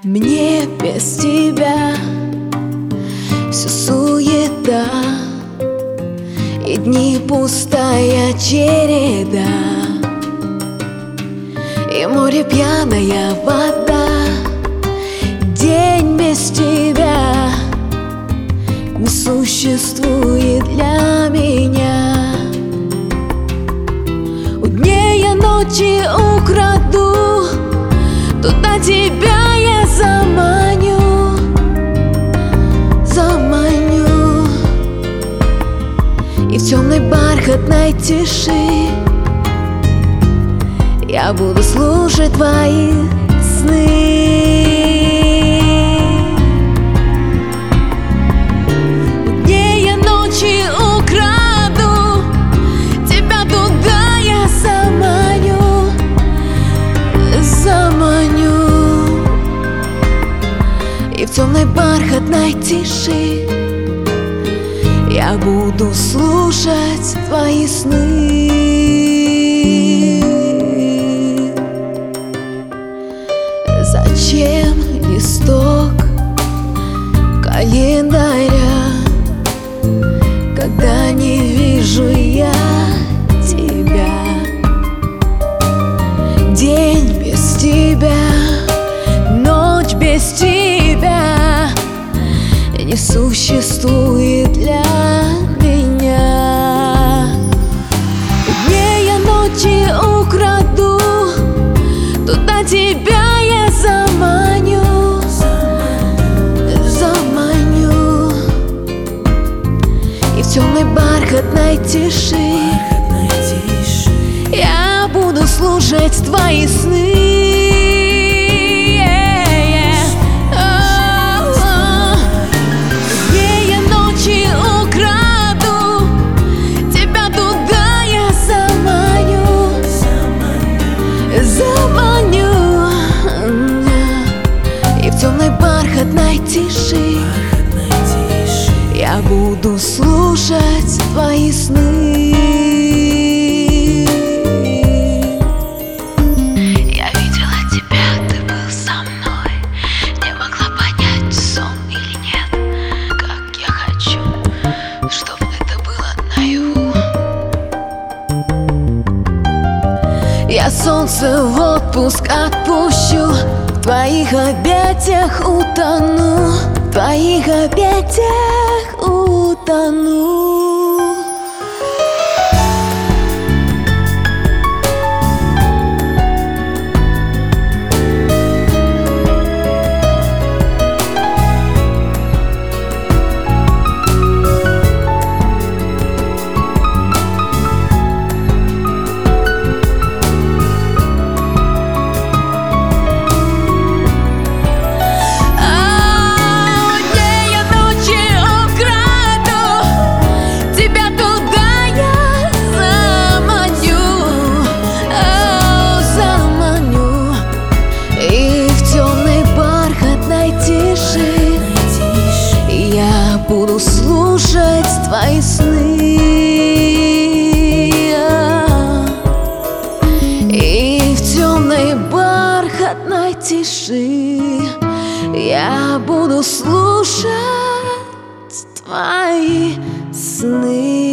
Мне без тебя всё суета, и дни пустая череда, и море пьяная вода. День без тебя не существует для меня. У дней я ночи украду, туда тебя я заманю, заманю. И в темной бархатной тиши я буду слушать твои сны. Дней я ночи украду, тебя туда я заманю, заманю. И в темной бархатной тиши я буду слушать твои сны. Зачем листок календаря, когда не вижу я тебя? День без тебя, ночь без тебя не существует для меня. Дней я ночи украду, туда тебя я заманю, заманю. И в темной бархатной тиши я буду слушать твои сны. В темной бархатной тиши я буду слушать твои сны. Я видела тебя, ты был со мной, не могла понять, сон или нет. Как я хочу, чтоб это было наяву. Я солнце в отпуск отпущу, в твоих объятиях утону, в твоих объятиях утону. Буду слушать твои сны. И в темной бархатной тиши я буду слушать твои сны.